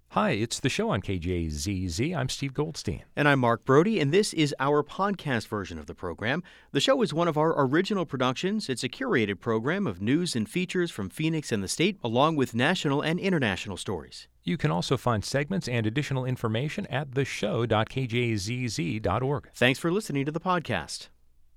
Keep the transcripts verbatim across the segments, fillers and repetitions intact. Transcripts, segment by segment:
Hi, it's the show on K J Z Z. I'm Steve Goldstein. And I'm Mark Brody, and this is our podcast version of the program. The show is one of our original productions. It's a curated program of news and features from Phoenix and the state, along with national and international stories. You can also find segments and additional information at the show dot k j z z dot org. Thanks for listening to the podcast.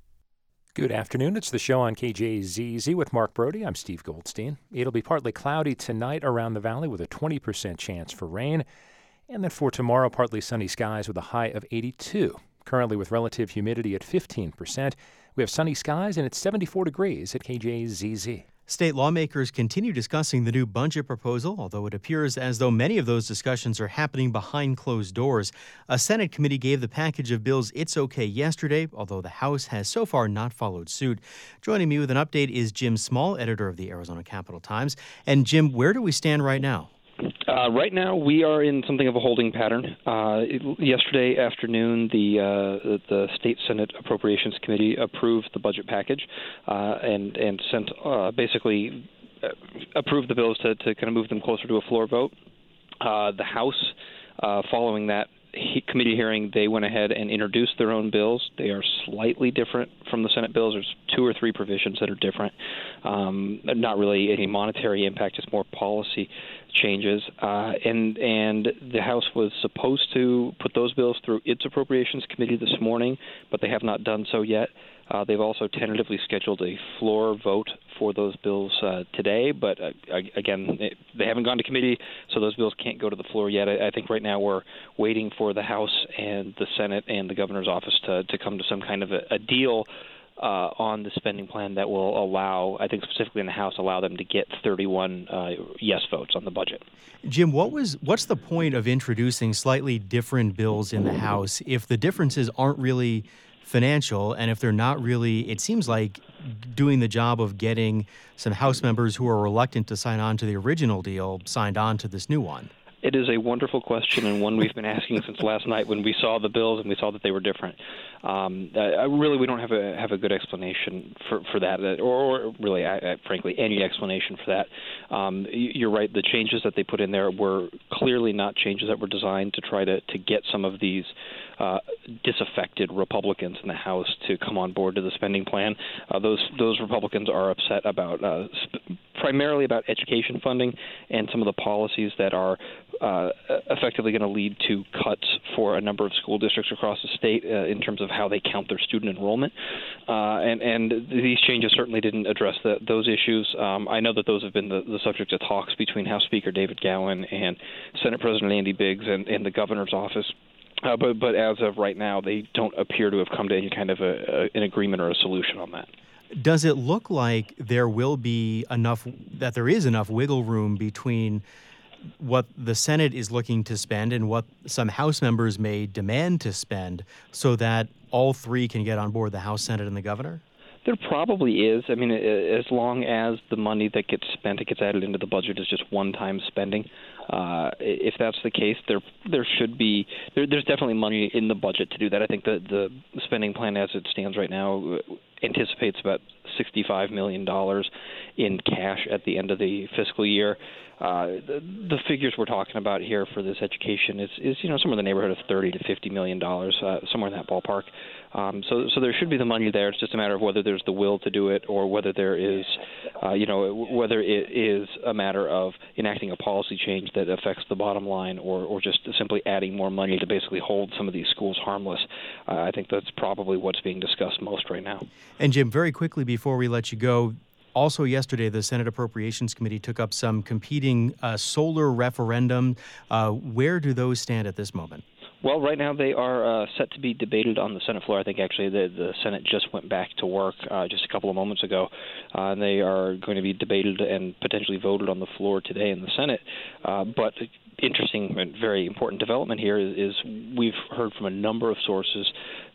Good afternoon. It's the show on K J Z Z with Mark Brody. I'm Steve Goldstein. It'll be partly cloudy tonight around the valley with a twenty percent chance for rain. And then for tomorrow, partly sunny skies with a high of eighty-two. Currently with relative humidity at fifteen percent. We have sunny skies and it's seventy-four degrees at K J Z Z. State lawmakers continue discussing the new budget proposal, although it appears as though many of those discussions are happening behind closed doors. A Senate committee gave the package of bills its okay yesterday, although the House has so far not followed suit. Joining me with an update is Jim Small, editor of the Arizona Capitol Times. And Jim, where do we stand right now? Uh, right now, we are in something of a holding pattern. Uh, yesterday afternoon, the, uh, the State Senate Appropriations Committee approved the budget package uh, and and sent uh, basically uh, approved the bills to, to kind of move them closer to a floor vote. Uh, the House, uh, following that he, committee hearing, they went ahead and introduced their own bills. They are slightly different from the Senate bills. There's two or three provisions that are different. Um, not really any monetary impact, just more policy changes. Uh, and and the House was supposed to put those bills through its Appropriations Committee this morning, but they have not done so yet. Uh, they've also tentatively scheduled a floor vote for those bills uh, today, but uh, again, they haven't gone to committee, so those bills can't go to the floor yet. I, I think right now we're waiting for the House and the Senate and the governor's office to, to come to some kind of a, a deal Uh, on the spending plan that will allow, I think specifically in the House, allow them to get thirty-one uh, yes votes on the budget. Jim, what was what's the point of introducing slightly different bills in the House if the differences aren't really financial and if they're not really, it seems like, doing the job of getting some House members who are reluctant to sign on to the original deal signed on to this new one? It is a wonderful question and one we've been asking since last night when we saw the bills and we saw that they were different. Um, I, really, we don't have a have a good explanation for, for that, or, or really, I, I, frankly, any explanation for that. Um, you're right. The changes that they put in there were clearly not changes that were designed to try to, to get some of these uh, disaffected Republicans in the House to come on board to the spending plan. Uh, those those Republicans are upset about uh, sp- primarily about education funding and some of the policies that are uh, effectively going to lead to cuts for a number of school districts across the state uh, in terms of how they count their student enrollment. Uh, and, and these changes certainly didn't address the, those issues. Um, I know that those have been the, the subject of talks between House Speaker David Gowan and Senate President Andy Biggs and, and the governor's office. Uh, but, but as of right now, they don't appear to have come to any kind of a, a, an agreement or a solution on that. Does it look like there will be enough, that there is enough wiggle room between what the Senate is looking to spend and what some House members may demand to spend so that all three can get on board, the House, Senate, and the governor? There probably is. I mean, as long as the money that gets spent, it gets added into the budget as just one-time spending. Uh, if that's the case, there there should be there, there's definitely money in the budget to do that. I think the the spending plan as it stands right now anticipates about sixty-five million dollars in cash at the end of the fiscal year. Uh, the, the figures we're talking about here for this education is, is you know, somewhere in the neighborhood of thirty to fifty million dollars, uh, somewhere in that ballpark. Um, so, so there should be the money there. It's just a matter of whether there's the will to do it, or whether there is, uh, you know, whether it is a matter of enacting a policy change that affects the bottom line, or, or just simply adding more money to basically hold some of these schools harmless. Uh, I think that's probably what's being discussed most right now. And Jim, very quickly before we let you go, also yesterday, the Senate Appropriations Committee took up some competing uh, solar referendum. Uh, where do those stand at this moment? Well, right now they are uh, set to be debated on the Senate floor. I think actually the, the Senate just went back to work uh, just a couple of moments ago, uh, and they are going to be debated and potentially voted on the floor today in the Senate. Uh, but interesting and very important development here is, is we've heard from a number of sources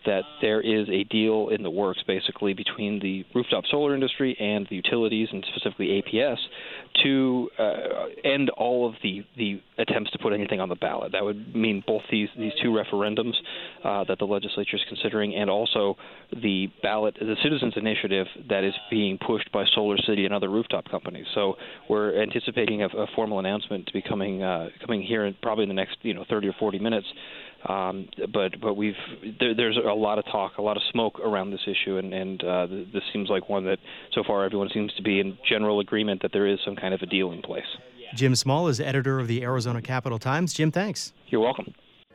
that there is a deal in the works, basically, between the rooftop solar industry and the utilities, and specifically A P S, to uh, end all of the, the attempts to put anything on the ballot. That would mean both these, these two referendums uh, that the legislature is considering, and also the ballot, the citizens' initiative that is being pushed by Solar City and other rooftop companies. So we're anticipating a, a formal announcement to be coming uh, coming here in probably in the next you know thirty or forty minutes. Um, but but we've there, there's a lot of talk, a lot of smoke around this issue, and, and uh, this seems like one that so far everyone seems to be in general agreement that there is some kind of a deal in place. Jim Small is editor of the Arizona Capital Times. Jim, thanks. You're welcome.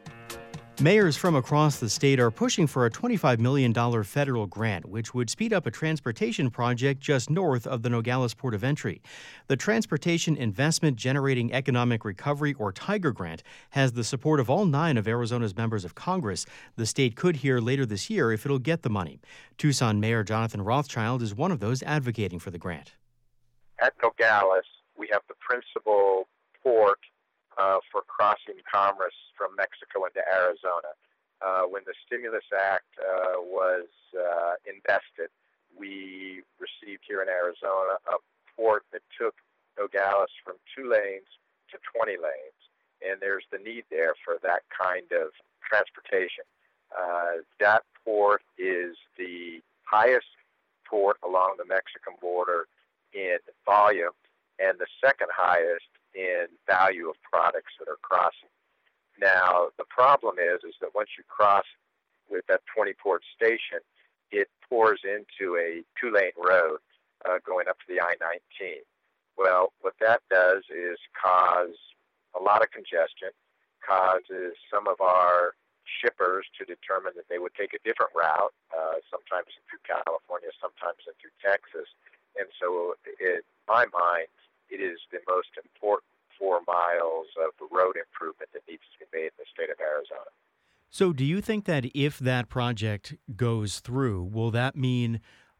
Mayors from across the state are pushing for a twenty-five million dollars federal grant, which would speed up a transportation project just north of the Nogales Port of Entry. The Transportation Investment Generating Economic Recovery, or TIGER grant, has the support of all nine of Arizona's members of Congress. The state could hear later this year if it'll get the money. Tucson Mayor Jonathan Rothschild is one of those advocating for the grant. At Nogales, we have the principal port Uh, for crossing commerce from Mexico into Arizona. Uh, when the Stimulus Act uh, was uh, invested, we received here in Arizona a port that took Nogales from two lanes to twenty lanes, and there's the need there for that kind of transportation. Uh, that port is the highest port along the Mexican border in volume, and the second highest in value of products that are crossing. Now, the problem is, is that once you cross with that twenty port station, it pours into a two-lane road uh, going up to the I nineteen. Well, what that does is cause a lot of congestion, causes some of our shippers to determine that they would take a different route, uh, sometimes through California, sometimes through Texas. And so, in my mind, it is the most important four miles of road improvement that needs to be made in the state of Arizona. So do you think that if that project goes through, will that mean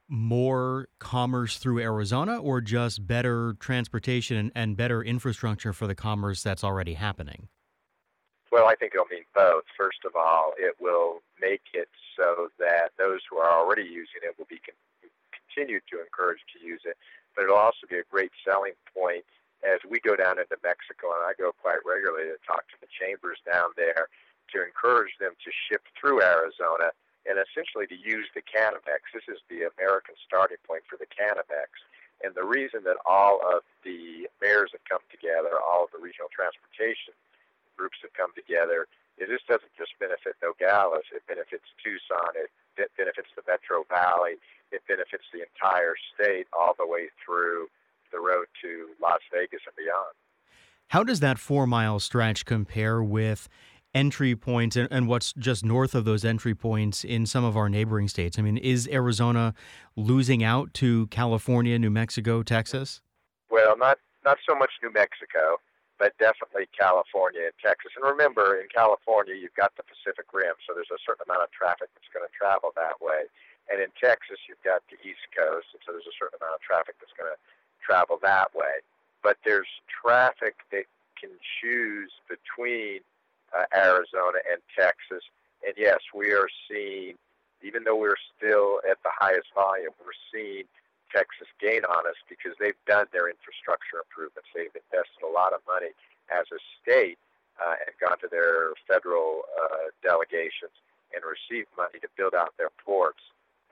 more commerce through Arizona, or just better transportation and, and better infrastructure for the commerce that's already happening? Well, I think it'll mean both. First of all, it will make it so that those who are already using it will be con- continued to encourage to use it. But it'll also be a great selling point as we go down into Mexico, and I go quite regularly to talk to the chambers down there to encourage them to ship through Arizona and essentially to use the Canavex. This is the American starting point for the Canavex. And the reason that all of the mayors have come together, all of the regional transportation groups have come together, is this doesn't just benefit Nogales, it benefits Tucson, it benefits the Metro Valley, it benefits the entire state all the way through the road to Las Vegas and beyond. How does that four-mile stretch compare with entry points and, and what's just north of those entry points in some of our neighboring states? I mean, is Arizona losing out to California, New Mexico, Texas? Well, not, not so much New Mexico, but definitely California and Texas. And remember, in California, you've got the Pacific Rim, so there's a certain amount of traffic that's going to travel that way. And in Texas, you've got the East Coast, and so there's a certain amount of traffic that's going to travel that way. But there's traffic that can choose between uh, Arizona and Texas. And yes, we are seeing, even though we're still at the highest volume, we're seeing Texas gain on us because they've done their infrastructure improvements. They've invested a lot of money as a state uh, and gone to their federal uh, delegations and received money to build out their ports.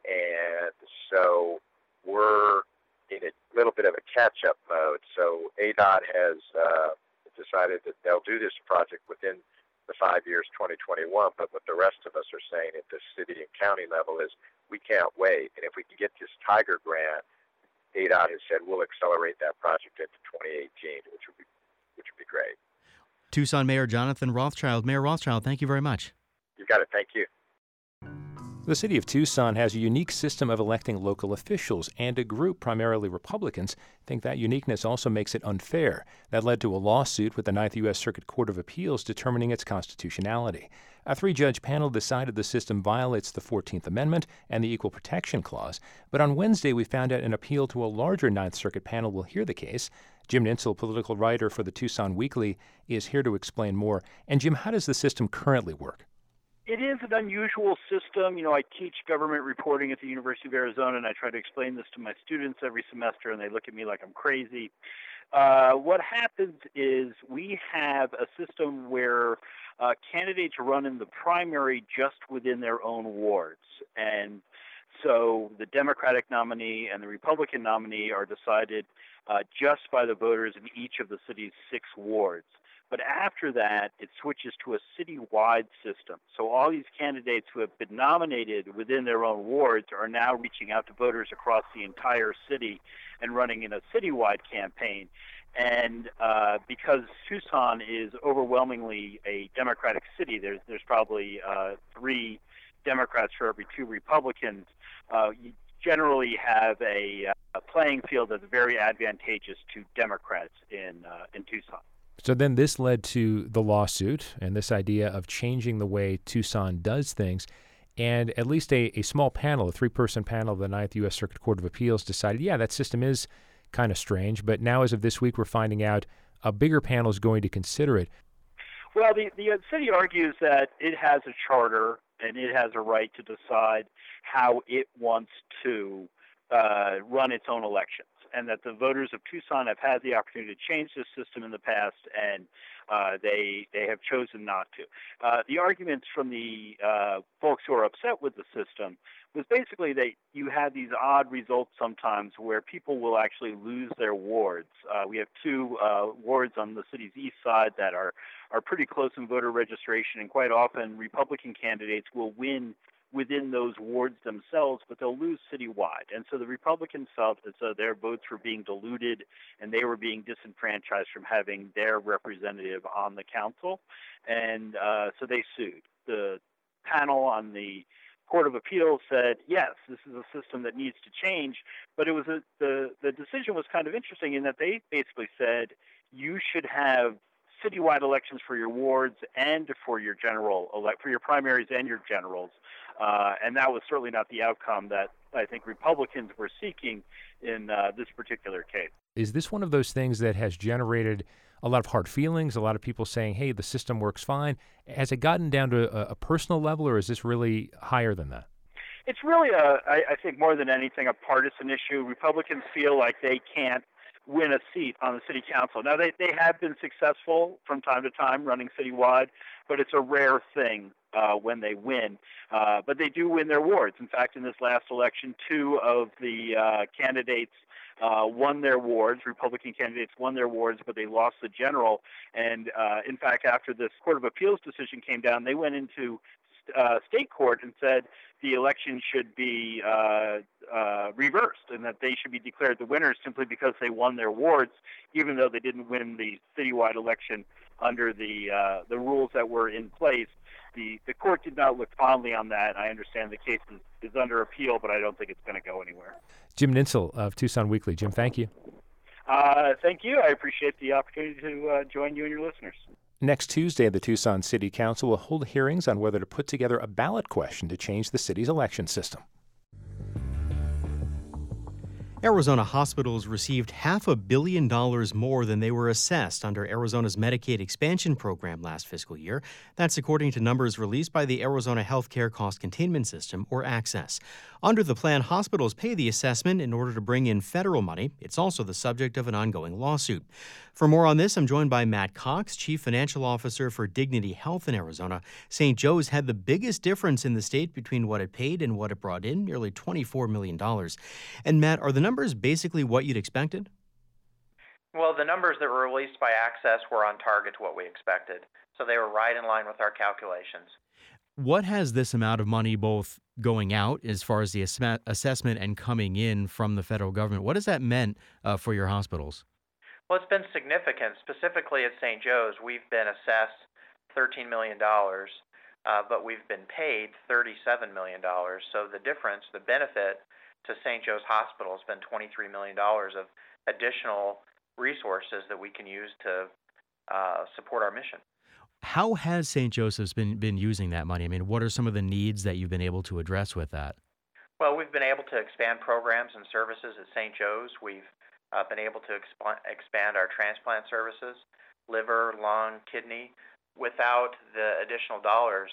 And so we're in a little bit of a catch-up mode. So A D O T has uh, decided that they'll do this project within the five years, twenty twenty-one. But what the rest of us are saying at the city and county level is we can't wait. And if we can get this TIGER grant, A D O T has said we'll accelerate that project into twenty eighteen, which would be which would be great. Tucson Mayor Jonathan Rothschild. Mayor Rothschild, thank you very much. You got it. Thank you. The city of Tucson has a unique system of electing local officials, and a group, primarily Republicans, think that uniqueness also makes it unfair. That led to a lawsuit with the Ninth U S Circuit Court of Appeals determining its constitutionality. A three-judge panel decided the system violates the fourteenth Amendment and the Equal Protection Clause, but on Wednesday we found out an appeal to a larger Ninth Circuit panel will hear the case. Jim Nintzel, political writer for the Tucson Weekly, is here to explain more. And Jim, how does the system currently work? It is an unusual system. You know, I teach government reporting at the University of Arizona, and I try to explain this to my students every semester, and they look at me like I'm crazy. Uh, what happens is we have a system where uh, candidates run in the primary just within their own wards. And so the Democratic nominee and the Republican nominee are decided uh, just by the voters in each of the city's six wards. But after that, it switches to a citywide system. So all these candidates who have been nominated within their own wards are now reaching out to voters across the entire city and running in a citywide campaign. And uh, because Tucson is overwhelmingly a Democratic city, there's there's probably uh, three Democrats for every two Republicans. Uh, you generally have a, a playing field that's very advantageous to Democrats in uh, in Tucson. So then this led to the lawsuit and this idea of changing the way Tucson does things. And at least a, a small panel, a three-person panel of the Ninth U S Circuit Court of Appeals decided, yeah, that system is kind of strange. But now as of this week, we're finding out a bigger panel is going to consider it. Well, the, the city argues that it has a charter and it has a right to decide how it wants to uh, run its own elections, and that the voters of Tucson have had the opportunity to change this system in the past, and uh, they they have chosen not to. Uh, the arguments from the uh, folks who are upset with the system was basically that you had these odd results sometimes where people will actually lose their wards. Uh, we have two uh, wards on the city's east side that are, are pretty close in voter registration, and quite often Republican candidates will win within those wards themselves, but they'll lose citywide. And so the Republicans felt that so their votes were being diluted and they were being disenfranchised from having their representative on the council. And uh, so they sued. The panel on the Court of Appeals said, yes, this is a system that needs to change, but it was a, the, the decision was kind of interesting in that they basically said you should have citywide elections for your wards and for your general elect for your primaries and your generals, uh, and that was certainly not the outcome that I think Republicans were seeking in uh, this particular case. Is this one of those things that has generated a lot of hard feelings? A lot of people saying, "Hey, the system works fine." Has it gotten down to a, a personal level, or is this really higher than that? It's really a, I, I think, more than anything, a partisan issue. Republicans feel like they can't win a seat on the city council. Now, they, they have been successful from time to time running citywide, but it's a rare thing uh, when they win. Uh, but they do win their wards. In fact, in this last election, two of the uh, candidates uh, won their wards. Republican candidates won their wards, but they lost the general. And, uh, in fact, after this Court of Appeals decision came down, they went into uh, state court and said the election should be uh, uh, reversed and that they should be declared the winners simply because they won their wards, even though they didn't win the citywide election under the uh, the rules that were in place. The the court did not look fondly on that. I understand the case is, is under appeal, but I don't think it's going to go anywhere. Jim Nintzel of Tucson Weekly. Jim, thank you. Uh, thank you. I appreciate the opportunity to uh, join you and your listeners. Next Tuesday, the Tucson City Council will hold hearings on whether to put together a ballot question to change the city's election system. Arizona hospitals received half a billion dollars more than they were assessed under Arizona's Medicaid expansion program last fiscal year. That's according to numbers released by the Arizona Healthcare Cost Containment System, or ACCESS. Under the plan, hospitals pay the assessment in order to bring in federal money. It's also the subject of an ongoing lawsuit. For more on this, I'm joined by Matt Cox, Chief Financial Officer for Dignity Health in Arizona. Saint Joe's had the biggest difference in the state between what it paid and what it brought in, nearly twenty-four million dollars. And Matt, are the numbers basically what you'd expected? Well, the numbers that were released by ACCESS were on target to what we expected, so they were right in line with our calculations. What has this amount of money both going out as far as the ass- assessment and coming in from the federal government, what has that meant uh, for your hospitals? Well, it's been significant. Specifically at Saint Joe's, we've been assessed thirteen million dollars, uh, but we've been paid thirty-seven million dollars. So the difference, the benefit to Saint Joe's Hospital has been twenty-three million dollars of additional resources that we can use to uh, support our mission. How has Saint Joseph's been, been using that money? I mean, what are some of the needs that you've been able to address with that? Well, we've been able to expand programs and services at Saint Joe's. We've uh, been able to exp- expand our transplant services, liver, lung, kidney. Without the additional dollars,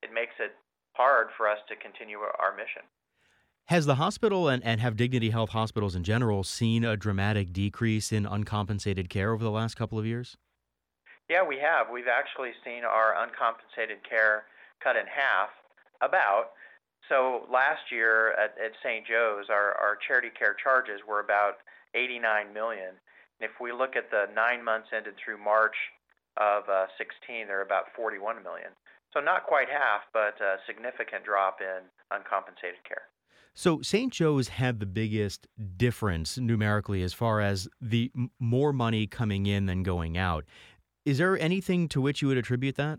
it makes it hard for us to continue our mission. Has the hospital and, and have Dignity Health hospitals in general seen a dramatic decrease in uncompensated care over the last couple of years? Yeah, we have. We've actually seen our uncompensated care cut in half, about. So last year at, at Saint Joe's, our, our charity care charges were about eighty-nine million dollars. And if we look at the nine months ended through March of uh, sixteen, they're about forty-one million dollars. So not quite half, but a significant drop in uncompensated care. So Saint Joe's had the biggest difference numerically as far as the m- more money coming in than going out. Is there anything to which you would attribute that?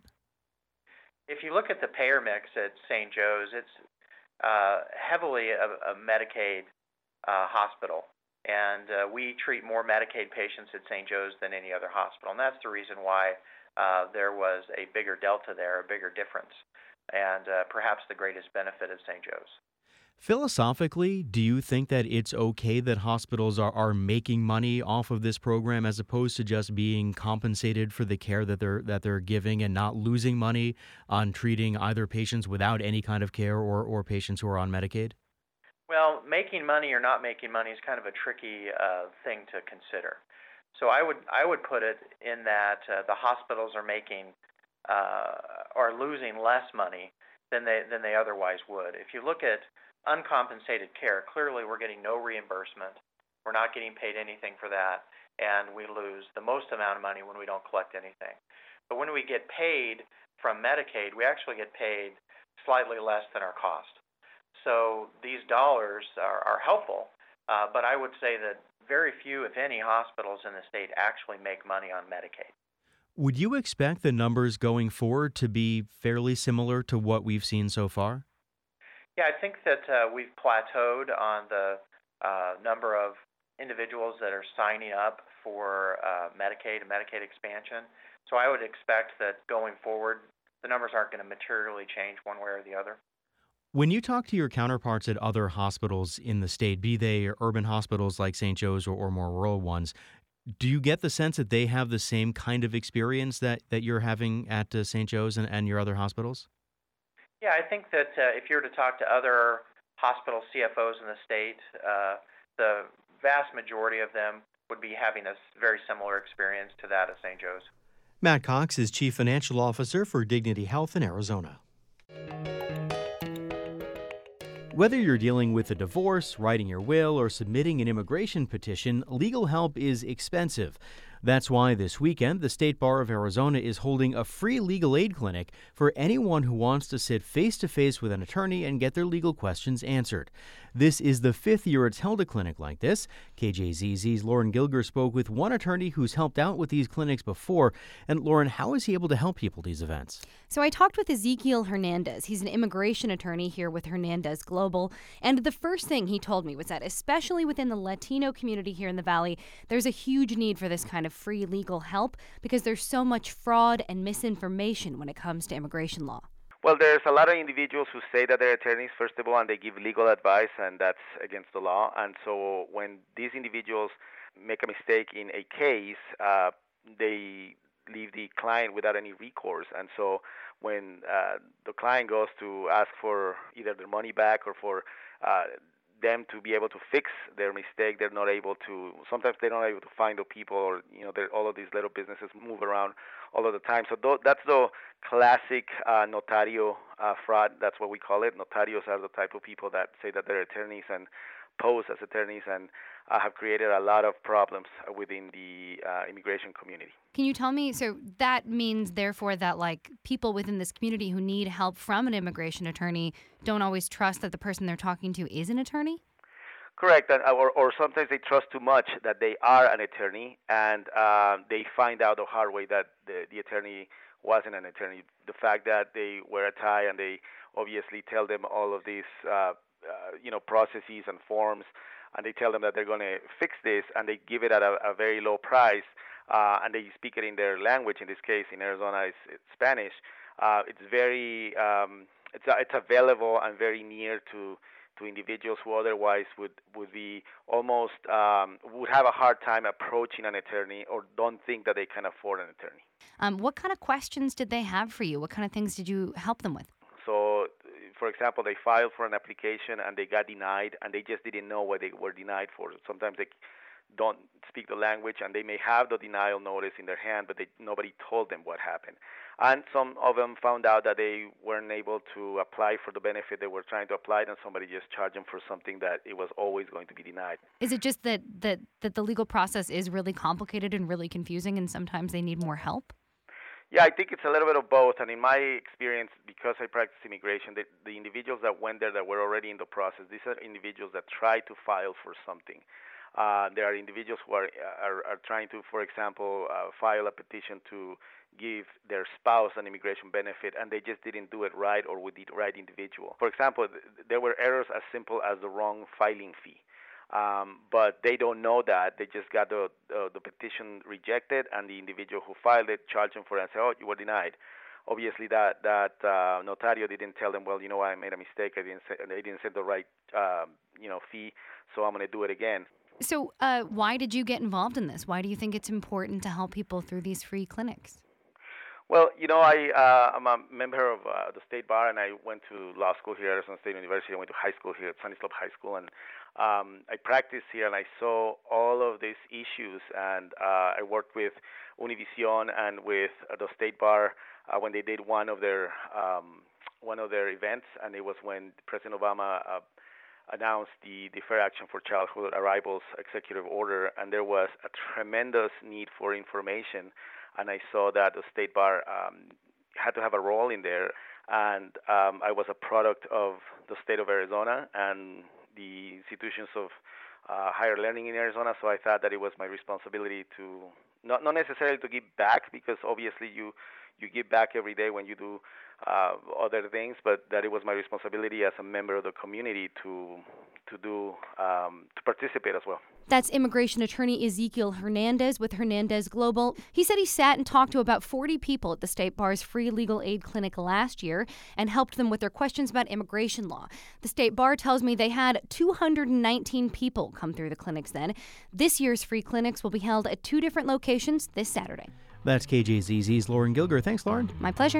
If you look at the payer mix at Saint Joe's, it's uh, heavily a, a Medicaid uh, hospital. And uh, we treat more Medicaid patients at Saint Joe's than any other hospital. And that's the reason why uh, there was a bigger delta there, a bigger difference, and uh, perhaps the greatest benefit of Saint Joe's. Philosophically, do you think that it's okay that hospitals are, are making money off of this program as opposed to just being compensated for the care that they're that they're giving and not losing money on treating either patients without any kind of care or, or patients who are on Medicaid? Well, making money or not making money is kind of a tricky uh, thing to consider. So I would I would put it in that uh, the hospitals are making uh, are losing less money than they than they otherwise would. If you look at uncompensated care, clearly we're getting no reimbursement. We're not getting paid anything for that, and we lose the most amount of money when we don't collect anything. But when we get paid from Medicaid, we actually get paid slightly less than our cost. So these dollars are, are helpful, uh, but I would say that very few, if any, hospitals in the state actually make money on Medicaid. Would you expect the numbers going forward to be fairly similar to what we've seen so far? Yeah, I think that uh, we've plateaued on the uh, number of individuals that are signing up for uh, Medicaid and Medicaid expansion. So I would expect that going forward, the numbers aren't going to materially change one way or the other. When you talk to your counterparts at other hospitals in the state, be they urban hospitals like Saint Joe's or, or more rural ones, do you get the sense that they have the same kind of experience that, that you're having at uh, Saint Joe's and, and your other hospitals? Yeah, I think that uh, if you were to talk to other hospital C F Os in the state, uh, the vast majority of them would be having a very similar experience to that at Saint Joe's. Matt Cox is Chief Financial Officer for Dignity Health in Arizona. Whether you're dealing with a divorce, writing your will, or submitting an immigration petition, legal help is expensive. That's why this weekend, the State Bar of Arizona is holding a free legal aid clinic for anyone who wants to sit face-to-face with an attorney and get their legal questions answered. This is the fifth year it's held a clinic like this. K J Z Z's Lauren Gilger spoke with one attorney who's helped out with these clinics before. And Lauren, how is he able to help people at these events? So I talked with Ezekiel Hernandez. He's an immigration attorney here with Hernandez Global. And the first thing he told me was that, especially within the Latino community here in the Valley, there's a huge need for this kind of free legal help because there's so much fraud and misinformation when it comes to immigration law. Well, there's a lot of individuals who say that they're attorneys, first of all, and they give legal advice, and that's against the law. And so when these individuals make a mistake in a case, uh, they leave the client without any recourse. And so when uh, the client goes to ask for either their money back or for uh, them to be able to fix their mistake, they're not able to. Sometimes they're not able to find the people, or you know, all of these little businesses move around all of the time. So th- that's the classic uh, notario uh, fraud. That's what we call it. Notarios are the type of people that say that they're attorneys and pose as attorneys, and uh, have created a lot of problems within the uh, immigration community. Can you tell me, so that means therefore that like people within this community who need help from an immigration attorney don't always trust that the person they're talking to is an attorney? Correct, and, or, or sometimes they trust too much that they are an attorney, and uh, they find out the hard way that the, the attorney wasn't an attorney. The fact that they wear a tie and they obviously tell them all of these uh, Uh, you know, processes and forms, and they tell them that they're going to fix this, and they give it at a, a very low price, uh, and they speak it in their language. In this case, in Arizona, it's, it's Spanish. Uh, it's very, um, it's it's available and very near to to individuals who otherwise would would be almost um, would have a hard time approaching an attorney, or don't think that they can afford an attorney. Um, what kind of questions did they have for you? What kind of things did you help them with? for example, they filed for an application and they got denied, and they just didn't know what they were denied for. Sometimes they don't speak the language, and they may have the denial notice in their hand, but they, nobody told them what happened. And some of them found out that they weren't able to apply for the benefit they were trying to apply, and somebody just charged them for something that it was always going to be denied. Is it just that, that, that the legal process is really complicated and really confusing, and sometimes they need more help? Yeah, I think it's a little bit of both. And in my experience, because I practice immigration, the, the individuals that went there that were already in the process, these are individuals that try to file for something. Uh, there are individuals who are, are, are trying to, for example, uh, file a petition to give their spouse an immigration benefit, and they just didn't do it right or with the right individual. For example, th- there were errors as simple as the wrong filing fee. Um, but they don't know that. They just got the, uh, the petition rejected, and the individual who filed it charged them for it and said, oh, you were denied. Obviously, that that uh, notario didn't tell them, well, you know, I made a mistake. I didn't say, they didn't send the right, uh, you know, fee, so I'm going to do it again. So uh, why did you get involved in this? Why do you think it's important to help people through these free clinics? Well, you know, I, uh, I'm a member of uh, the State Bar, and I went to law school here at Arizona State University. I went to high school here at Sunny Slope High School, and um, I practiced here, and I saw all of these issues, and uh, I worked with Univision and with uh, the State Bar uh, when they did one of their um, one of their events, and it was when President Obama uh, announced the Deferred Action for Childhood Arrivals executive order, and there was a tremendous need for information. And I saw that the State Bar um, had to have a role in there, and um, I was a product of the state of Arizona and the institutions of uh, higher learning in Arizona, so I thought that it was my responsibility to, not, not necessarily to give back, because obviously you, you give back every day when you do uh, other things, but that it was my responsibility as a member of the community to to do um, to participate as well. That's immigration attorney Ezekiel Hernandez with Hernandez Global. He said he sat and talked to about forty people at the State Bar's free legal aid clinic last year and helped them with their questions about immigration law. The State Bar tells me they had two hundred nineteen people come through the clinics then. This year's free clinics will be held at two different locations this Saturday. That's K J Z Z's Lauren Gilger. Thanks, Lauren. My pleasure.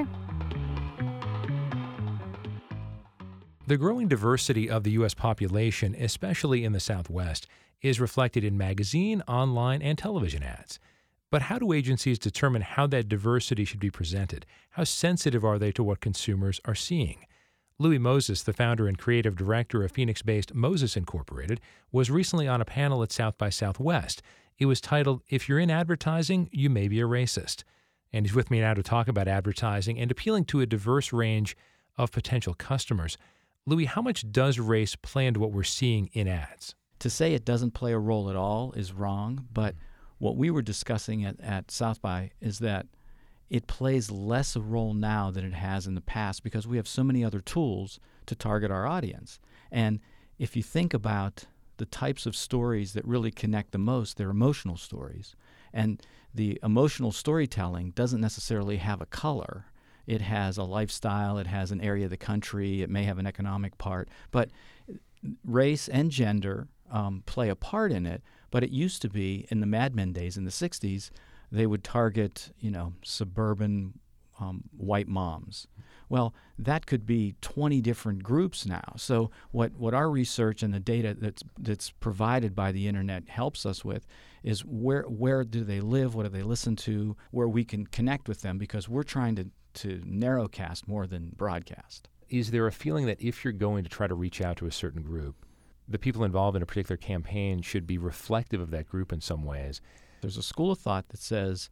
The growing diversity of the U S population, especially in the Southwest, is reflected in magazine, online, and television ads. But how do agencies determine how that diversity should be presented? How sensitive are they to what consumers are seeing? Louis Moses, the founder and creative director of Phoenix-based Moses Incorporated, was recently on a panel at South by Southwest. It was titled, "If You're in Advertising, You May Be a Racist." And he's with me now to talk about advertising and appealing to a diverse range of potential customers. Louis, how much does race play into what we're seeing in ads? To say it doesn't play a role at all is wrong, but what we were discussing at, at South by is that it plays less a role now than it has in the past because we have so many other tools to target our audience. And if you think about the types of stories that really connect the most, they're emotional stories. And the emotional storytelling doesn't necessarily have a color. It has a lifestyle, it has an area of the country, it may have an economic part, but race and gender um, play a part in it. But it used to be, in the Mad Men days in the sixties, they would target, you know, suburban um, white moms. Well, that could be twenty different groups now. So what, what our research and the data that's that's provided by the internet helps us with is where where do they live, what do they listen to, where we can connect with them, because we're trying to to narrowcast more than broadcast. Is there a feeling that if you're going to try to reach out to a certain group, the people involved in a particular campaign should be reflective of that group in some ways? There's a school of thought that says,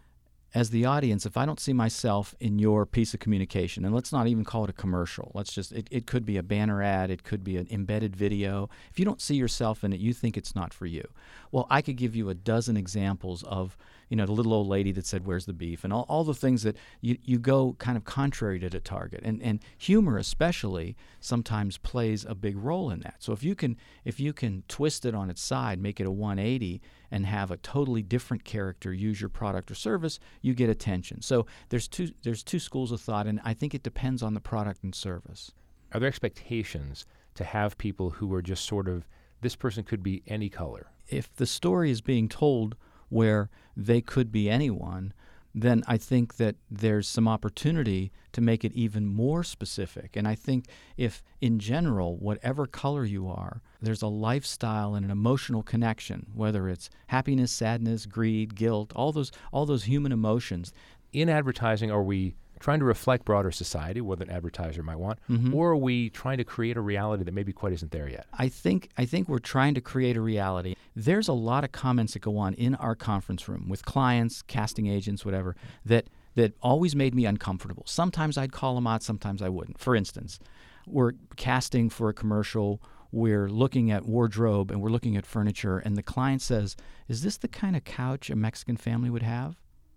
as the audience, if I don't see myself in your piece of communication, and let's not even call it a commercial, let's just, it, it could be a banner ad, it could be an embedded video. If you don't see yourself in it, you think it's not for you. Well, I could give you a dozen examples of, you know, the little old lady that said, "Where's the beef?" and all, all the things that you, you go kind of contrary to the target. And and humor especially sometimes plays a big role in that. So if you can if you can twist it on its side, make it a one eighty, and have a totally different character use your product or service, you get attention. So there's two there's two schools of thought, and I think it depends on the product and service. Are there expectations to have people who are just sort of, this person could be any color? If the story is being told where they could be anyone, then I think that there's some opportunity to make it even more specific. And I think if, in general, whatever color you are, there's a lifestyle and an emotional connection, whether it's happiness, sadness, greed, guilt, all those all those human emotions. In advertising, are we trying to reflect broader society, what an advertiser might want, Mm-hmm. or are we trying to create a reality that maybe quite isn't there yet? I think I think we're trying to create a reality. There's a lot of comments that go on in our conference room with clients, casting agents, whatever, that that always made me uncomfortable. Sometimes I'd call them out, sometimes I wouldn't. For instance, we're casting for a commercial, we're looking at wardrobe and we're looking at furniture, and the client says, "Is this the kind of couch a Mexican family would have?"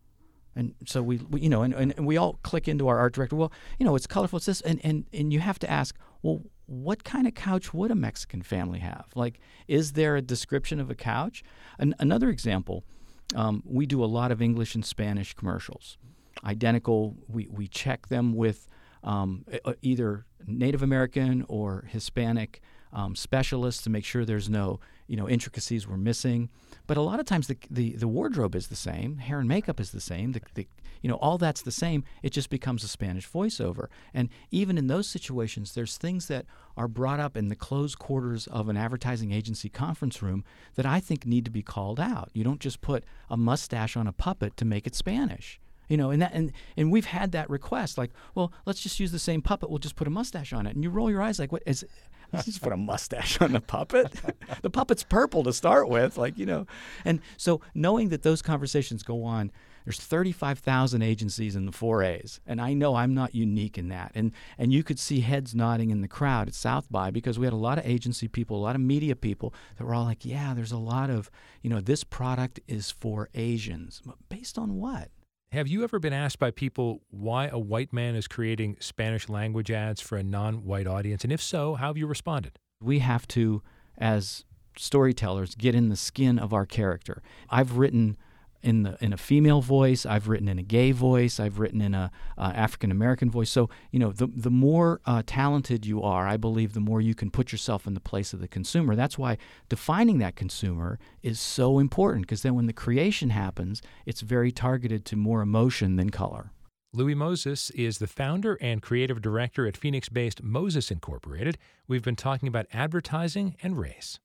And so we, we you know, and, and we all click into our art director. Well, you know, it's colorful. It's this, and, and and you have to ask, well, what kind of couch would a Mexican family have? Like, is there a description of a couch? An, another example, um, we do a lot of English and Spanish commercials, identical. We we check them with um, either Native American or Hispanic um, specialists to make sure there's no you know intricacies we're missing. But a lot of times the, the, the wardrobe is the same, hair and makeup is the same, the, the, you know, all that's the same. It just becomes a Spanish voiceover. And even in those situations, there's things that are brought up in the closed quarters of an advertising agency conference room that I think need to be called out. You don't just put a mustache on a puppet to make it Spanish. You know, and that and, and we've had that request, like, well, let's just use the same puppet. We'll just put a mustache on it. And you roll your eyes like, what is let's just put a mustache on the puppet. The puppet's purple to start with, like, you know. And so knowing that those conversations go on, there's thirty-five thousand agencies in the four A's, and I know I'm not unique in that. And and you could see heads nodding in the crowd at South by because we had a lot of agency people, a lot of media people that were all like, yeah, there's a lot of, you know, this product is for Asians. Based on what? Have you ever been asked by people why a white man is creating Spanish language ads for a non-white audience? And if so, how have you responded? We have to, as storytellers, get in the skin of our character. I've written in the in a female voice, I've written in a gay voice, I've written in a uh, African American voice. So, you know, the the more uh, talented you are, I believe, the more you can put yourself in the place of the consumer. That's why defining that consumer is so important, because then when the creation happens, it's very targeted to more emotion than color. Louis Moses is the founder and creative director at Phoenix-based Moses Incorporated. We've been talking about advertising and race.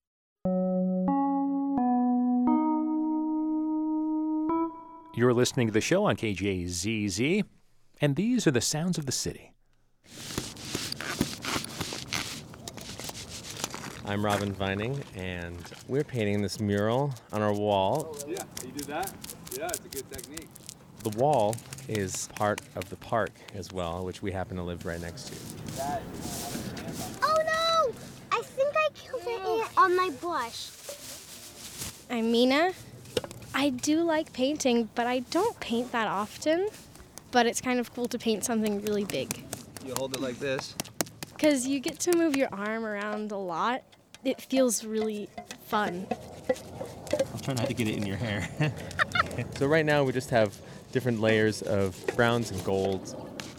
You're listening to the show on K J Z Z, and these are the sounds of the city. I'm Robin Vining, and we're painting this mural on our wall. Oh, yeah, you do that? Yeah, it's a good technique. The wall is part of the park as well, which we happen to live right next to. Oh no! I think I killed an ant on my brush. I'm Mina. I do like painting, but I don't paint that often. But it's kind of cool to paint something really big. You hold it like this. Because you get to move your arm around a lot. It feels really fun. I'll try not to get it in your hair. So right now we just have different layers of browns and golds.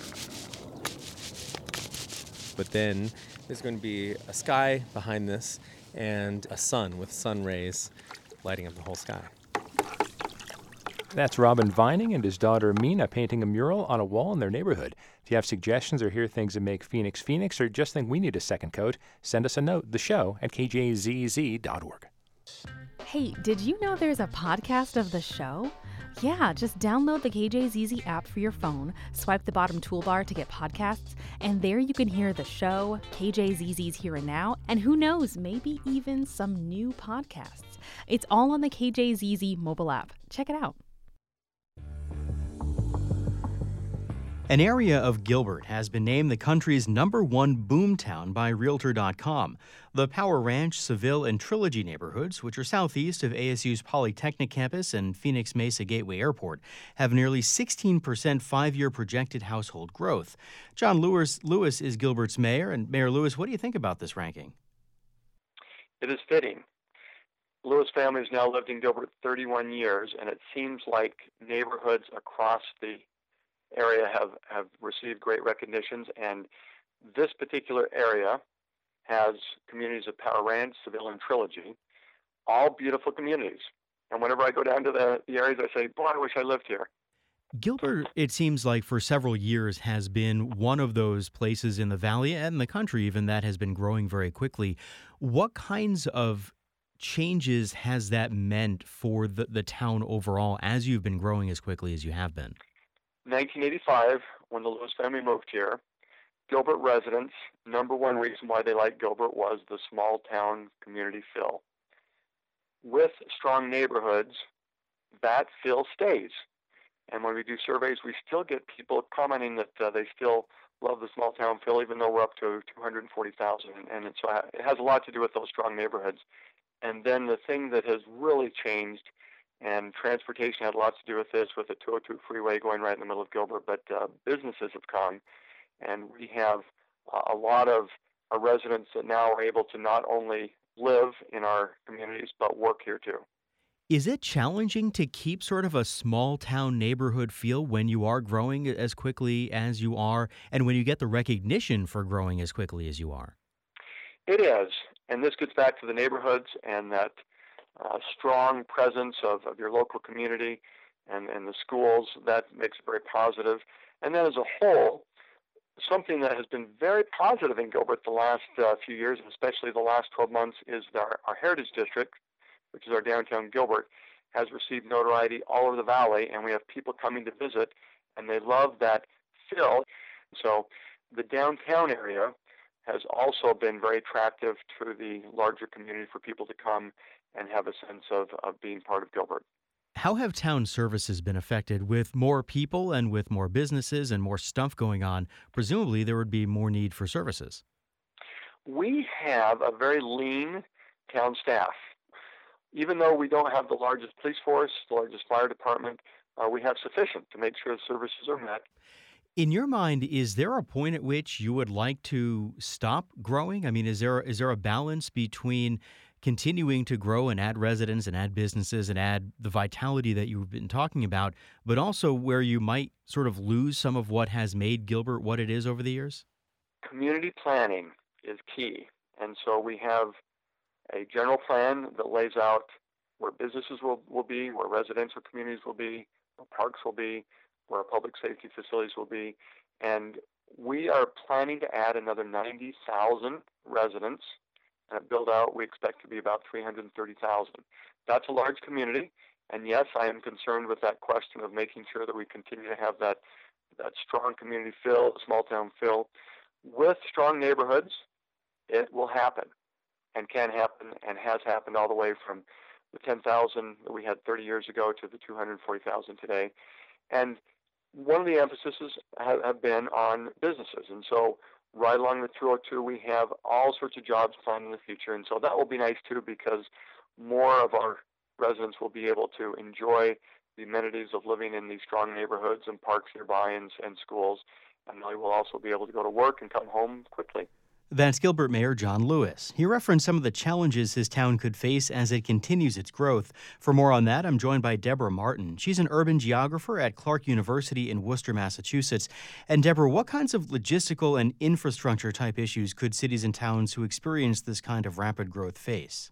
But then there's going to be a sky behind this and a sun with sun rays lighting up the whole sky. That's Robin Vining and his daughter Mina painting a mural on a wall in their neighborhood. If you have suggestions or hear things that make Phoenix Phoenix, or just think we need a second coat, send us a note, the show at k j z z dot org. Hey, did you know there's a podcast of the show? Yeah, just download the K J Z Z app for your phone, swipe the bottom toolbar to get podcasts, and there you can hear the show, K J Z Z's Here and Now, and who knows, maybe even some new podcasts. It's all on the K J Z Z mobile app. Check it out. An area of Gilbert has been named the country's number one boomtown by Realtor dot com. The Power Ranch, Seville, and Trilogy neighborhoods, which are southeast of A S U's Polytechnic campus and Phoenix Mesa Gateway Airport, have nearly sixteen percent five-year projected household growth. John Lewis, Lewis is Gilbert's mayor. And Mayor Lewis, what do you think about this ranking? It is fitting. Lewis family has now lived in Gilbert thirty-one years, and it seems like neighborhoods across the area have, have received great recognitions, and this particular area has communities of Power Ranch, Seville, and Trilogy, all beautiful communities. And whenever I go down to the, the areas, I say, boy, I wish I lived here. Gilbert, it seems like for several years, has been one of those places in the valley and the country even that has been growing very quickly. What kinds of changes has that meant for the, the town overall as you've been growing as quickly as you have been? nineteen eighty-five, when the Lewis family moved here, Gilbert residents, number one reason why they liked Gilbert was the small town community feel. With strong neighborhoods, that feel stays. And when we do surveys, we still get people commenting that uh, they still love the small town feel, even though we're up to two hundred forty thousand. And it's, uh, it has a lot to do with those strong neighborhoods. And then the thing that has really changed, and transportation had lots to do with this, with the two oh two freeway going right in the middle of Gilbert, but uh, businesses have come, and we have uh, a lot of our residents that now are able to not only live in our communities, but work here too. Is it challenging to keep sort of a small town neighborhood feel when you are growing as quickly as you are, and when you get the recognition for growing as quickly as you are? It is, and this gets back to the neighborhoods and that uh, strong presence of, of your local community and, and the schools. That makes it very positive. And then as a whole, something that has been very positive in Gilbert the last uh, few years, and especially the last twelve months, is our, our Heritage District, which is our downtown Gilbert, has received notoriety all over the valley, and we have people coming to visit, and they love that feel. So the downtown area has also been very attractive to the larger community for people to come and have a sense of, of being part of Gilbert. How have town services been affected? With more people and with more businesses and more stuff going on, presumably there would be more need for services. We have a very lean town staff. Even though we don't have the largest police force, the largest fire department, uh, we have sufficient to make sure the services are met. In your mind, is there a point at which you would like to stop growing? I mean, is there is there a balance between continuing to grow and add residents and add businesses and add the vitality that you've been talking about, but also where you might sort of lose some of what has made Gilbert what it is over the years? Community planning is key. And so we have a general plan that lays out where businesses will, will be, where residential communities will be, where parks will be, where our public safety facilities will be. And we are planning to add another ninety thousand residents. And at build out, we expect to be about three hundred thirty thousand. That's a large community. And yes, I am concerned with that question of making sure that we continue to have that, that strong community feel, small town feel. With strong neighborhoods, it will happen and can happen and has happened all the way from the ten thousand that we had thirty years ago to the two hundred forty thousand today. And one of the emphases have, have been on businesses. And so right along the two oh two, we have all sorts of jobs planned in the future. And so that will be nice too, because more of our residents will be able to enjoy the amenities of living in these strong neighborhoods and parks nearby and, and schools. And they will also be able to go to work and come home quickly. That's Gilbert Mayor John Lewis. He referenced some of the challenges his town could face as it continues its growth. For more on that, I'm joined by Deborah Martin. She's an urban geographer at Clark University in Worcester, Massachusetts. And Deborah, what kinds of logistical and infrastructure type issues could cities and towns who experience this kind of rapid growth face?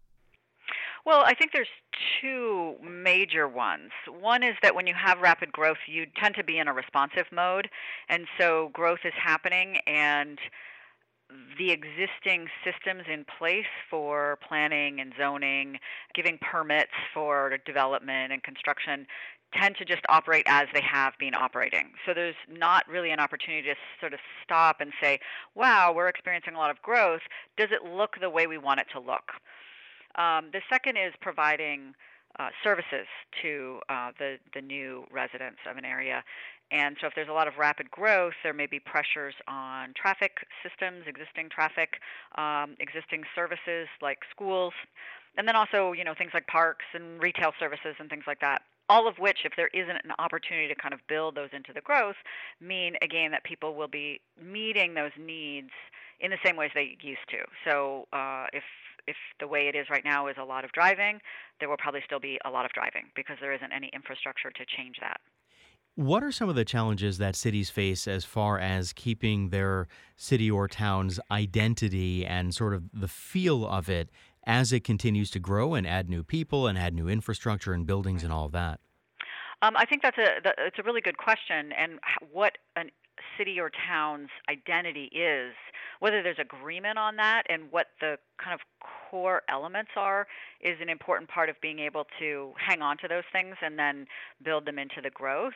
Well, I think there's two major ones. One is that when you have rapid growth, you tend to be in a responsive mode. And so growth is happening, and the existing systems in place for planning and zoning, giving permits for development and construction, tend to just operate as they have been operating. So there's not really an opportunity to sort of stop and say, wow, we're experiencing a lot of growth. Does it look the way we want it to look? Um, the second is providing uh, services to uh, the, the new residents of an area. And so if there's a lot of rapid growth, there may be pressures on traffic systems, existing traffic, um, existing services like schools, and then also, you know, things like parks and retail services and things like that. All of which, if there isn't an opportunity to kind of build those into the growth, mean, again, that people will be meeting those needs in the same ways they used to. So uh, if if the way it is right now is a lot of driving, there will probably still be a lot of driving because there isn't any infrastructure to change that. What are some of the challenges that cities face as far as keeping their city or town's identity and sort of the feel of it as it continues to grow and add new people and add new infrastructure and buildings and all of that? Um, I think that's a that, it's a really good question, and h- what a city or town's identity is, whether there's agreement on that, and what the kind of core elements are, is an important part of being able to hang on to those things and then build them into the growth.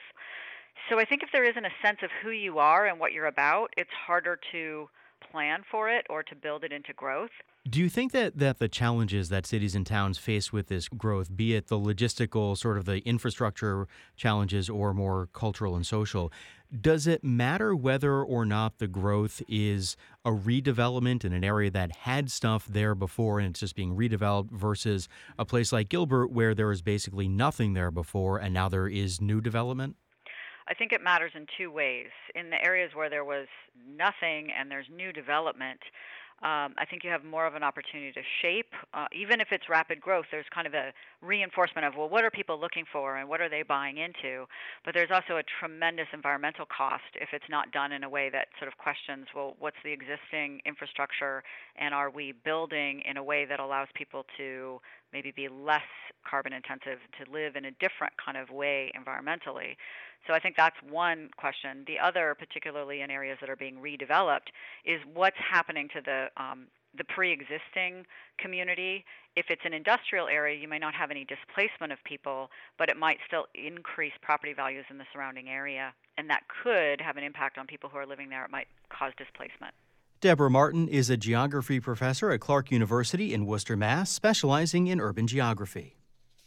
So I think if there isn't a sense of who you are and what you're about, it's harder to plan for it or to build it into growth. Do you think that, that the challenges that cities and towns face with this growth, be it the logistical, sort of the infrastructure challenges or more cultural and social, does it matter whether or not the growth is a redevelopment in an area that had stuff there before and it's just being redeveloped versus a place like Gilbert where there was basically nothing there before and now there is new development? I think it matters in two ways. In the areas where there was nothing and there's new development, Um, I think you have more of an opportunity to shape. Uh, even if it's rapid growth, there's kind of a reinforcement of, well, what are people looking for and what are they buying into? But there's also a tremendous environmental cost if it's not done in a way that sort of questions, well, what's the existing infrastructure, and are we building in a way that allows people to maybe be less carbon intensive, to live in a different kind of way environmentally? So I think that's one question. The other, particularly in areas that are being redeveloped, is what's happening to the um, the pre-existing community. If it's an industrial area, you may not have any displacement of people, but it might still increase property values in the surrounding area, and that could have an impact on people who are living there. It might cause displacement. Deborah Martin is a geography professor at Clark University in Worcester, Mass., specializing in urban geography.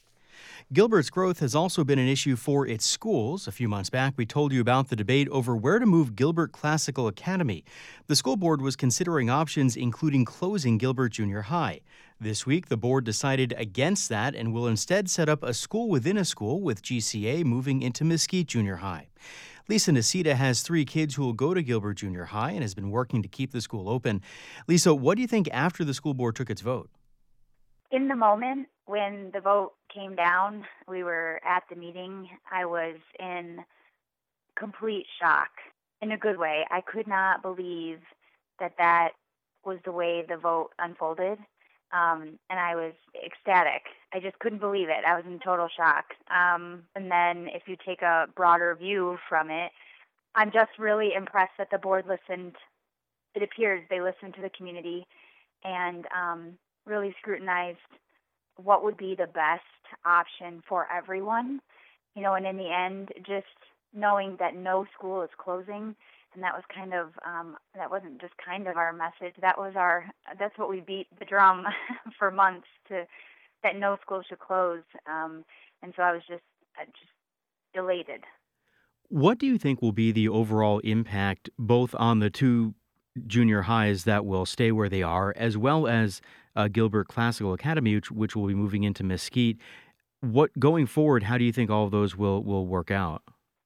Gilbert's growth has also been an issue for its schools. A few months back, we told you about the debate over where to move Gilbert Classical Academy. The school board was considering options, including closing Gilbert Junior High. This week, the board decided against that and will instead set up a school within a school, with G C A moving into Mesquite Junior High. Lisa Nacita has three kids who will go to Gilbert Junior High and has been working to keep the school open. Lisa, what do you think after the school board took its vote? In the moment when the vote came down, we were at the meeting. I was in complete shock, in a good way. I could not believe that that was the way the vote unfolded, um, and I was ecstatic. I just couldn't believe it. I was in total shock. Um, and then if you take a broader view from it, I'm just really impressed that the board listened. It appears they listened to the community and um, really scrutinized what would be the best option for everyone. You know, and in the end, just knowing that no school is closing, and that was kind of, um, that wasn't just kind of our message, that was our, that's what we beat the drum for months, to that no school should close. Um, and so I was just, uh, just elated. What do you think will be the overall impact both on the two junior highs that will stay where they are, as well as uh, Gilbert Classical Academy, which, which will be moving into Mesquite? What, going forward, how do you think all of those will, will work out?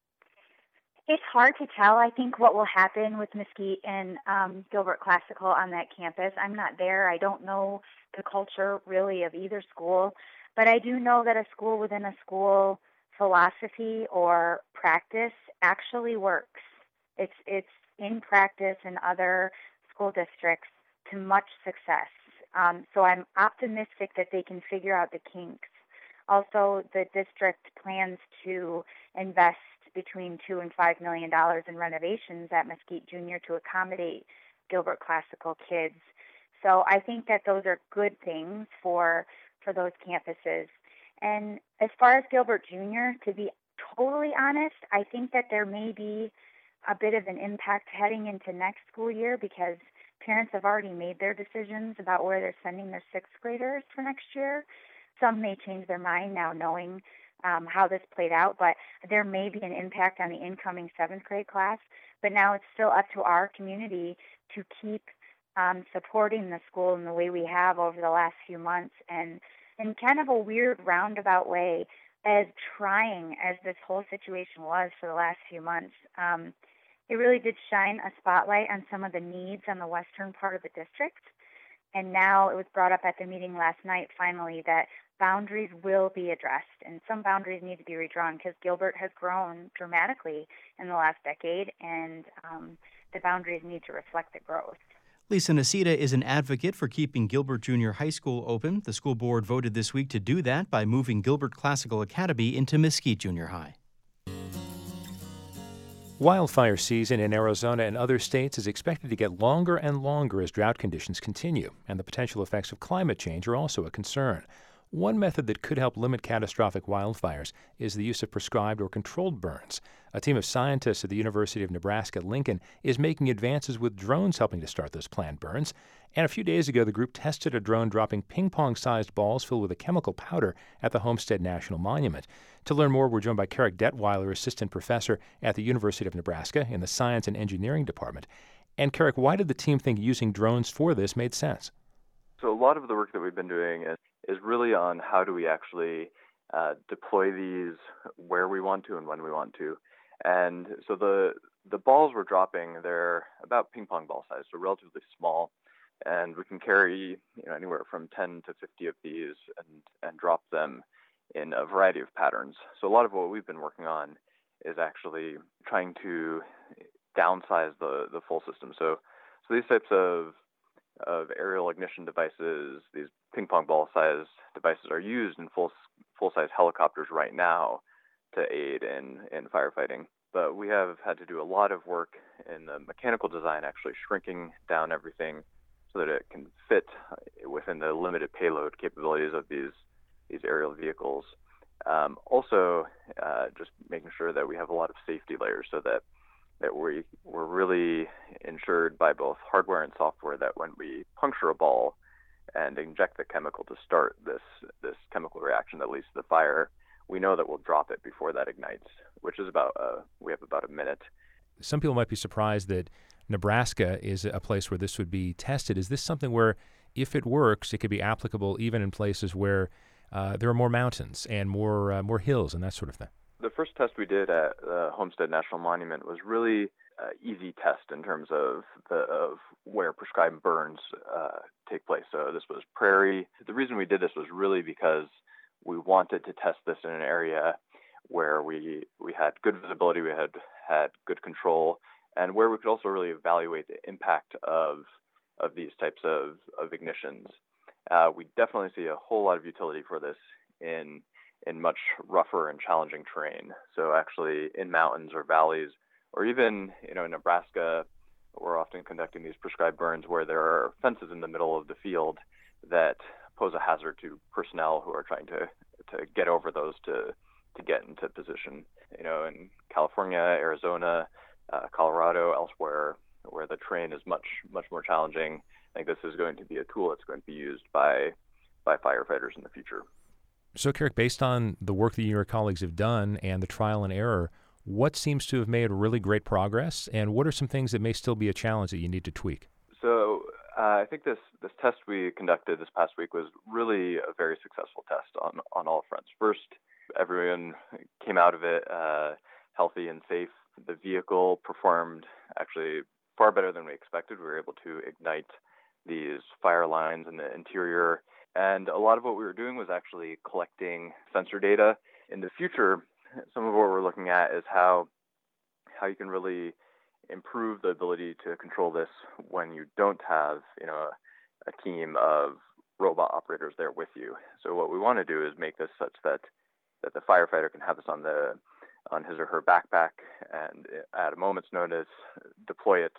It's hard to tell, I think, what will happen with Mesquite and um, Gilbert Classical on that campus. I'm not there. I don't know the culture, really, of either school. But I do know that a school within a school philosophy or practice actually works. It's it's in practice in other school districts to much success. Um, so I'm optimistic that they can figure out the kinks. Also, the district plans to invest between two and five million dollars in renovations at Mesquite Junior to accommodate Gilbert Classical kids. So I think that those are good things for for those campuses. And as far as Gilbert Junior, to be totally honest, I think that there may be a bit of an impact heading into next school year, because parents have already made their decisions about where they're sending their sixth graders for next year. Some may change their mind now knowing um, how this played out, but there may be an impact on the incoming seventh grade class. But now it's still up to our community to keep um, supporting the school in the way we have over the last few months, and in kind of a weird roundabout way, as trying as this whole situation was for the last few months. Um, it really did shine a spotlight on some of the needs on the western part of the district. And now it was brought up at the meeting last night, finally, that boundaries will be addressed. And some boundaries need to be redrawn, because Gilbert has grown dramatically in the last decade, and um, the boundaries need to reflect the growth. Lisa Nacita is an advocate for keeping Gilbert Junior High School open. The school board voted this week to do that by moving Gilbert Classical Academy into Mesquite Junior High. Wildfire season in Arizona and other states is expected to get longer and longer as drought conditions continue, and the potential effects of climate change are also a concern. One method that could help limit catastrophic wildfires is the use of prescribed or controlled burns. A team of scientists at the University of Nebraska-Lincoln is making advances with drones helping to start those planned burns. And a few days ago, the group tested a drone dropping ping-pong-sized balls filled with a chemical powder at the Homestead National Monument. To learn more, we're joined by Carrick Detweiler, assistant professor at the University of Nebraska in the Science and Engineering Department. And Carrick, why did the team think using drones for this made sense? So a lot of the work that we've been doing is, is really on how do we actually uh, deploy these where we want to and when we want to. And so the the balls we're dropping, they're about ping pong ball size, so relatively small. And we can carry you know, anywhere from ten to fifty of these and, and drop them in a variety of patterns. So a lot of what we've been working on is actually trying to downsize the, the full system. So so these types of of aerial ignition devices, these ping pong ball size devices are used in full full size helicopters right now to aid in, in firefighting. But we have had to do a lot of work in the mechanical design, actually shrinking down everything so that it can fit within the limited payload capabilities of these these aerial vehicles. Um, also, uh, just making sure that we have a lot of safety layers so that that we, we're really ensured by both hardware and software that when we puncture a ball and inject the chemical to start this this chemical reaction that leads to the fire, we know that we'll drop it before that ignites, which is about, uh, we have about a minute. Some people might be surprised that Nebraska is a place where this would be tested. Is this something where, if it works, it could be applicable even in places where uh, there are more mountains and more uh, more hills and that sort of thing? The first test we did at the Homestead National Monument was really an easy test in terms of the of where prescribed burns uh, take place. So this was prairie. The reason we did this was really because we wanted to test this in an area where we we had good visibility, we had had good control, and where we could also really evaluate the impact of of these types of, of ignitions. Uh, we definitely see a whole lot of utility for this in in much rougher and challenging terrain. So actually in mountains or valleys, or even you know in Nebraska, we're often conducting these prescribed burns where there are fences in the middle of the field that pose a hazard to personnel who are trying to to get over those to to get into position. You know, in California, Arizona, uh, Colorado, elsewhere, where the terrain is much much more challenging, I think this is going to be a tool that's going to be used by by firefighters in the future. So, Carrick, based on the work that you and your colleagues have done and the trial and error, what seems to have made really great progress, and what are some things that may still be a challenge that you need to tweak? So, uh, I think this, this test we conducted this past week was really a very successful test on, on all fronts. First, everyone came out of it uh, healthy and safe. The vehicle performed actually far better than we expected. We were able to ignite these fire lines in the interior. And a lot of what we were doing was actually collecting sensor data. In the future, some of what we're looking at is how how you can really improve the ability to control this when you don't have, you know, a, a team of robot operators there with you. So what we want to do is make this such that that the firefighter can have this on the on his or her backpack and at a moment's notice deploy it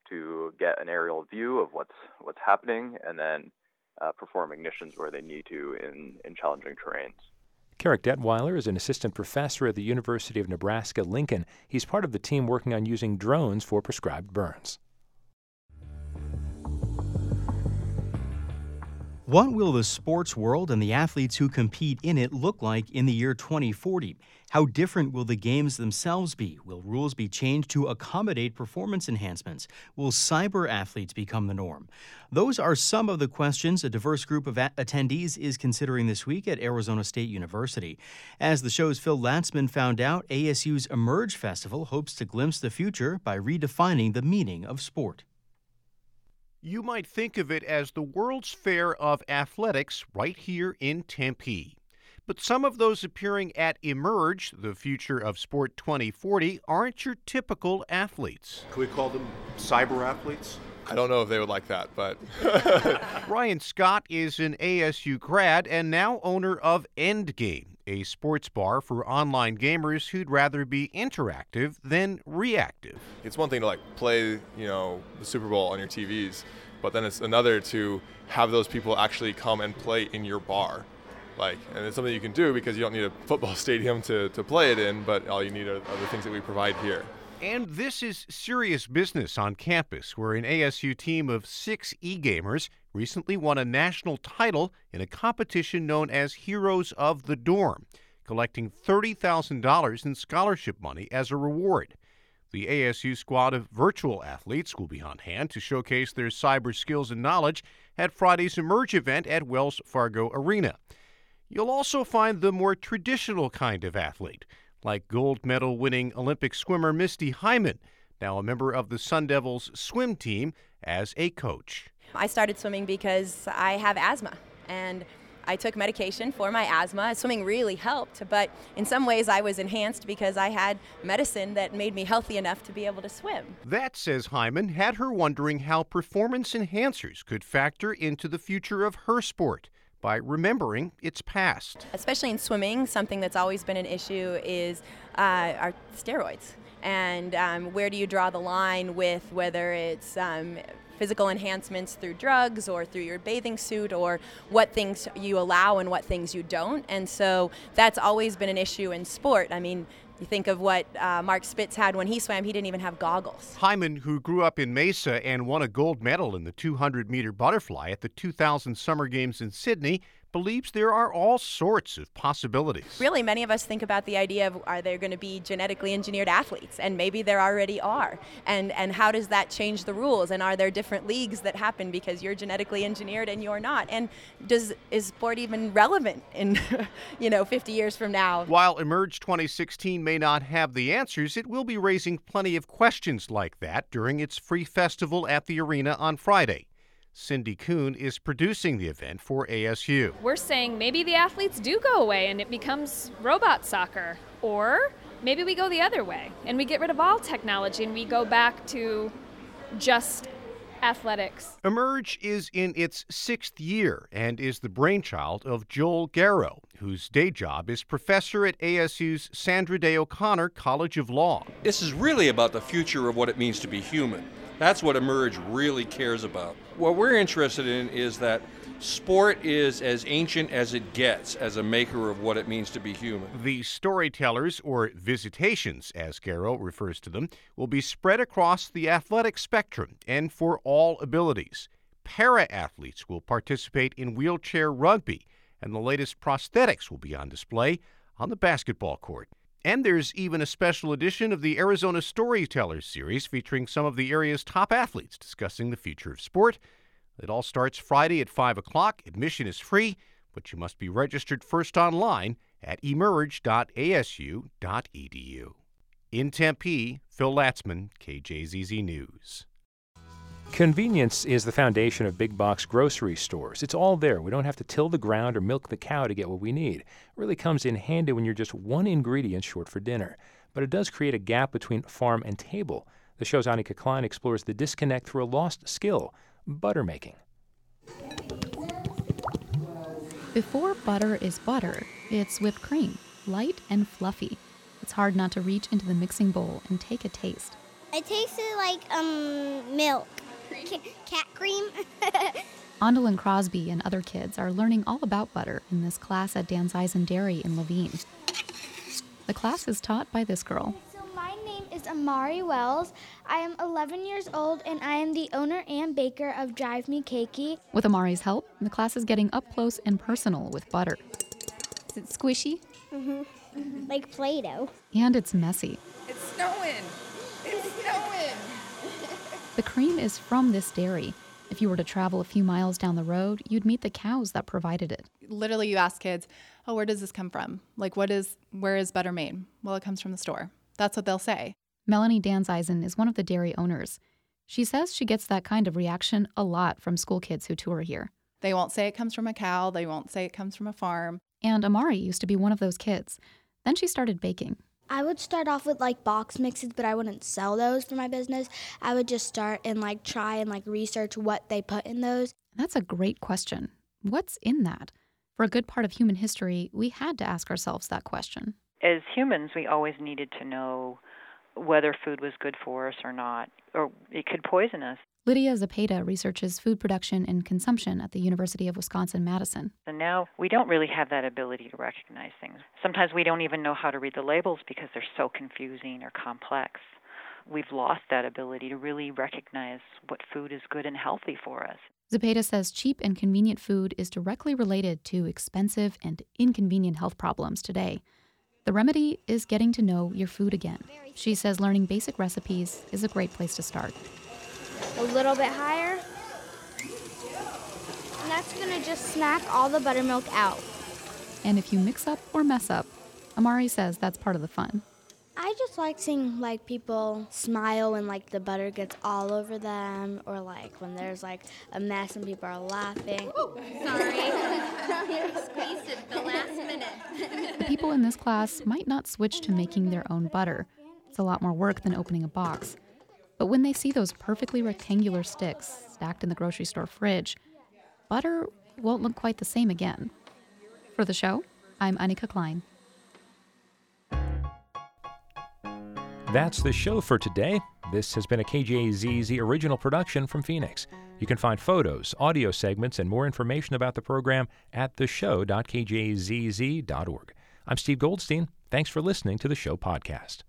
to get an aerial view of what's what's happening and then Uh, perform ignitions where they need to in, in challenging terrains. Carrick Detweiler is an assistant professor at the University of Nebraska-Lincoln. He's part of the team working on using drones for prescribed burns. What will the sports world and the athletes who compete in it look like in the year twenty forty? How different will the games themselves be? Will rules be changed to accommodate performance enhancements? Will cyber athletes become the norm? Those are some of the questions a diverse group of a- attendees is considering this week at Arizona State University. As the show's Phil Latzman found out, A S U's Emerge Festival hopes to glimpse the future by redefining the meaning of sport. You might think of it as the World's Fair of Athletics right here in Tempe. But some of those appearing at Emerge, the Future of Sport twenty forty, aren't your typical athletes. Can we call them cyber athletes? I don't know if they would like that, but... Ryan Scott is an A S U grad and now owner of Endgame, a sports bar for online gamers who'd rather be interactive than reactive. It's one thing to like play, you know, the Super Bowl on your T Vs, but then it's another to have those people actually come and play in your bar. Like, and it's something you can do because you don't need a football stadium to, to play it in, but all you need are, are the things that we provide here. And this is serious business on campus, where an A S U team of six e-gamers recently won a national title in a competition known as Heroes of the Dorm, collecting thirty thousand dollars in scholarship money as a reward. The A S U squad of virtual athletes will be on hand to showcase their cyber skills and knowledge at Friday's Emerge event at Wells Fargo Arena. You'll also find the more traditional kind of athlete, like gold medal winning Olympic swimmer Misty Hyman, now a member of the Sun Devils swim team, as a coach. I started swimming because I have asthma, and I took medication for my asthma. Swimming really helped, but in some ways I was enhanced because I had medicine that made me healthy enough to be able to swim. That, says Hyman, had her wondering how performance enhancers could factor into the future of her sport by remembering its past. Especially in swimming, something that's always been an issue is uh, are steroids. And um, where do you draw the line with whether it's um, physical enhancements through drugs or through your bathing suit, or what things you allow and what things you don't? And so that's always been an issue in sport. I mean, you think of what uh, Mark Spitz had when he swam. He didn't even have goggles. Hyman, who grew up in Mesa and won a gold medal in the two hundred meter butterfly at the two thousand Summer Games in Sydney, believes there are all sorts of possibilities. Really, many of us think about the idea of, are there going to be genetically engineered athletes? And maybe there already are. And and how does that change the rules? And are there different leagues that happen because you're genetically engineered and you're not? And does is sport even relevant in, you know, fifty years from now? While Emerge twenty sixteen may not have the answers, it will be raising plenty of questions like that during its free festival at the arena on Friday. Cindy Kuhn is producing the event for A S U. We're saying maybe the athletes do go away and it becomes robot soccer. Or maybe we go the other way and we get rid of all technology and we go back to just athletics. Emerge is in its sixth year and is the brainchild of Joel Garrow, whose day job is professor at A S U's Sandra Day O'Connor College of Law. This is really about the future of what it means to be human. That's what Emerge really cares about. What we're interested in is that sport is as ancient as it gets as a maker of what it means to be human. The storytellers, or visitations as Garrow refers to them, will be spread across the athletic spectrum and for all abilities. Para-athletes will participate in wheelchair rugby, and the latest prosthetics will be on display on the basketball court. And there's even a special edition of the Arizona Storytellers series featuring some of the area's top athletes discussing the future of sport. It all starts Friday at five o'clock. Admission is free, but you must be registered first online at emerge dot a s u dot e d u. In Tempe, Phil Latzman, K J Z Z News. Convenience is the foundation of big box grocery stores. It's all there. We don't have to till the ground or milk the cow to get what we need. It really comes in handy when you're just one ingredient short for dinner. But it does create a gap between farm and table. The show's Annika Klein explores the disconnect through a lost skill, butter making. Before butter is butter, it's whipped cream, light and fluffy. It's hard not to reach into the mixing bowl and take a taste. It tasted like um milk. Cat cream. Ondalyn Crosby and other kids are learning all about butter in this class at Dan's Eisen Dairy in Levine. The class is taught by this girl. So my name is Amari Wells. I am eleven years old and I am the owner and baker of Drive Me Cakey. With Amari's help, the class is getting up close and personal with butter. Is it squishy? Mm-hmm. Like Play-Doh. And it's messy. It's snowing. It's snowing. The cream is from this dairy. If you were to travel a few miles down the road, you'd meet the cows that provided it. Literally, you ask kids, oh, where does this come from? Like, what is, where is butter made? Well, it comes from the store. That's what they'll say. Melanie Danzeisen is one of the dairy owners. She says she gets that kind of reaction a lot from school kids who tour here. They won't say it comes from a cow. They won't say it comes from a farm. And Amari used to be one of those kids. Then she started baking. I would start off with like box mixes, but I wouldn't sell those for my business. I would just start and like try and like research what they put in those. That's a great question. What's in that? For a good part of human history, we had to ask ourselves that question. As humans, we always needed to know whether food was good for us or not, or it could poison us. Lydia Zepeda researches food production and consumption at the University of Wisconsin-Madison. And now we don't really have that ability to recognize things. Sometimes we don't even know how to read the labels because they're so confusing or complex. We've lost that ability to really recognize what food is good and healthy for us. Zepeda says cheap and convenient food is directly related to expensive and inconvenient health problems today. The remedy is getting to know your food again. She says learning basic recipes is a great place to start. A little bit higher. And that's going to just smack all the buttermilk out. And if you mix up or mess up, Amari says that's part of the fun. I just like seeing like people smile when like the butter gets all over them, or like when there's like a mess and people are laughing. Sorry. You squeezed it the last minute. The people in this class might not switch to making their own butter. It's a lot more work than opening a box. But when they see those perfectly rectangular sticks stacked in the grocery store fridge, butter won't look quite the same again. For the show, I'm Annika Klein. That's the show for today. This has been a K J Z Z original production from Phoenix. You can find photos, audio segments, and more information about the program at the show dot k j z z dot org. I'm Steve Goldstein. Thanks for listening to the show podcast.